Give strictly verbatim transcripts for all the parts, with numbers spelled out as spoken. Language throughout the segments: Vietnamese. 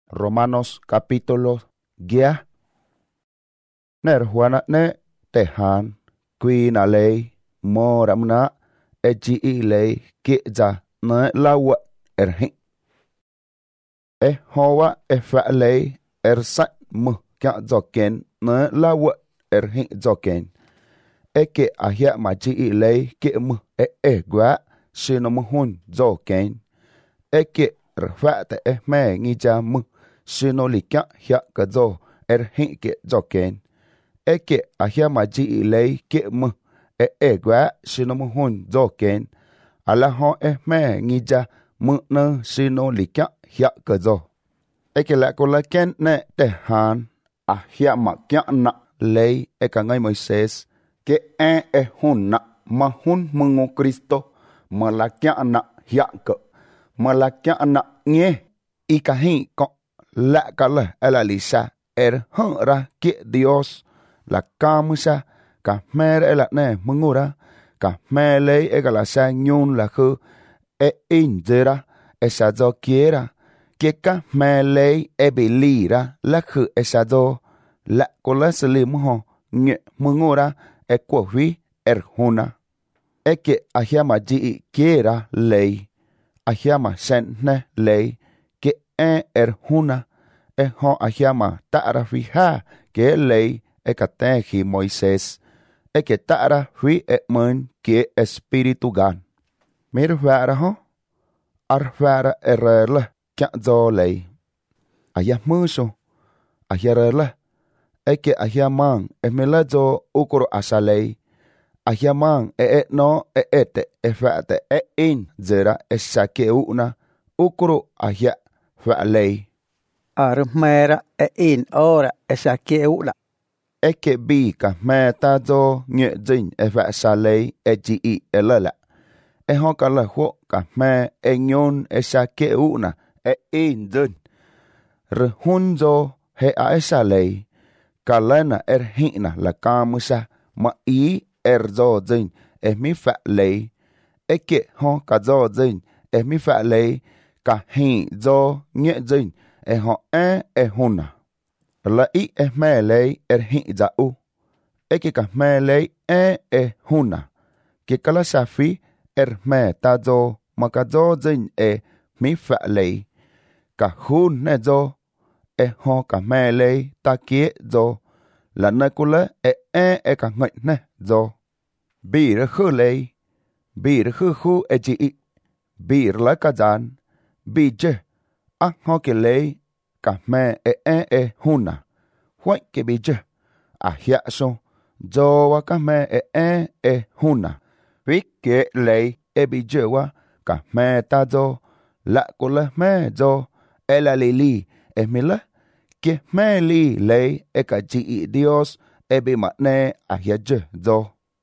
Romanos capítulo diez. Ner Juana ne tehan quy na lei mo ramna eji i lei ki ja na lawa erhin. E hoa e fa lei er sa mu kya zoken na lawa erhin zoken. E ke ahia ma ji i lei ki mu e e gwa sino mu hun zoken. E ke rfa te e me ngi ja mu sino li kya hia ka zo erhin ke zoken. E ke ahia ma ji i lei ki mu e e gwa sino mu hun zoken. Ala ho e me ngi ja mu na sino li kya hia ka zo. E ke la ko la ken ne te han ahia ma kya na lei e ka ngai Moises ke e e hun na ma hun mungo Kristo ma la kya na hia ka ma la kya na nge i ka hi ko la ka la ala lisa er han ra ke Dios la kamusa ka mer ela ne mungura ka mele e ka la sa nyun la khu e injera e sa zo kiera ke ka mele e belira la khu e sa zo la ko la sli mu ho nge mungura e ko hui er huna e ke ahia ma ji kiera lei ahia ma sen ne lei ke e er huna e ho ahia ma ta ra fi ha ke lei e ka te hi Moises e ke ta ra hui e mun ke espiritu gan mir vara ho ar vara erle kya zo lei ahia muso ahia rele e ke ahia mang e mela zo ukuro asalei ahia mang e e no e ete e fate e in zera e sake una ukuro ahia fa lei Armera e in ora e sake una e ke bi ka me ta zo nye jin e fa sa lei e ji i e lela e ho ka la ho ka me e nyon e sake una e in jin re hun zo he a e sa lei ka lena er hina la kamusa ma i er zo jin e mi fa lei e ke ho ka zo jin e mi fa lei ka hi zo nye jin e ho e e huna la i e me lei er hi za u e ke ka me lei e e huna ke kala safi er me ta zo ma ka zo jin e mi fa lei ka hun ne zo e ho ka me lei ta kie zo la na kula e e e ka ngai ne zo bi re khu lei bi re khu khu e ji i bi la ka jan bi je a ho ke lei ka me e e e huna hoi ke bi je a hia so zo wa ka me e e e huna wi ke lei e bi je wa ka me ta zo la ko la me zo e la li li e mi la ke me li lei e ka ji i Dios e bi ma ne a hia je zo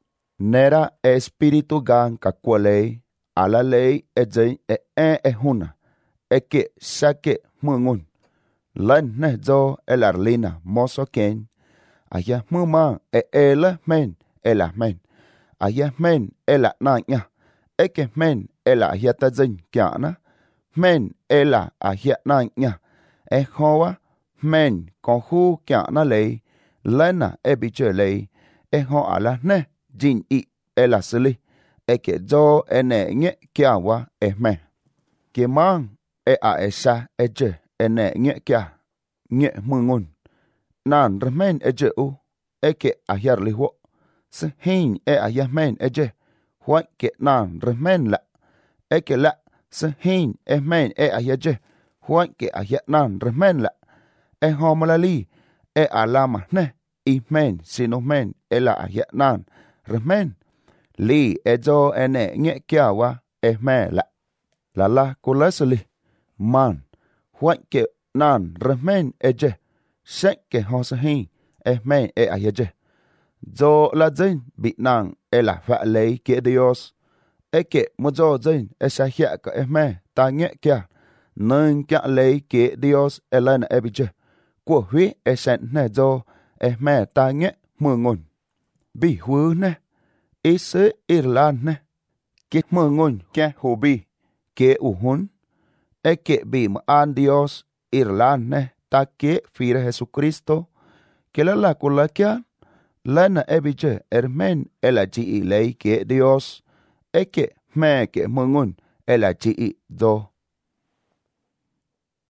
nera espiritu gan ka ko lei ala lei e je e e e huna e ke sake mungun lan ne zo elarlina moso ken aya muma e ela men ela men aya men ela na nya e ke men ela ya ta jin kya na men ela aya na nya e hoa men ko hu kya na lei lana e bi che lei e ho ala ne jin i ela sli e ke zo ene nye kya wa e me ke mang e a esa e je ene nye kya nye mungun nan remen e je u e ke ahyar li ho se hin e ayah e je hwa ke nan remen la e ke la se hin e men e ayah je hwa ke ayah nan remen la e homolali e alama ne i men sino men e la ayah nan remen li e zo ene nye kya wa e me la la la kulasli man hwa ke nan remen e je se ke ho se hin e men e ayah je zo la zin bị nàng e la fa lấy kia Dios e ke mo zo zin e sa hia ka e me ta nge kia nên kia lấy kia Dios e la na e bi je của huy e sen ne zo e me ta nge mưa ngun bi hu ne e se Ireland ne kit mưa ngun kia hu bi ke u hun e ke bi ma an Dios irlane ta que fira Jesucristo, que la la culakia, lana ebije ermen el aji lei que Dios, e que me que mungun el aji do.